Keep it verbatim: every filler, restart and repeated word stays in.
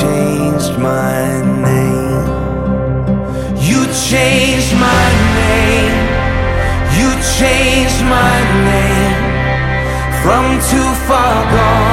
changed my name. You changed my name. You changed my name. From too far gone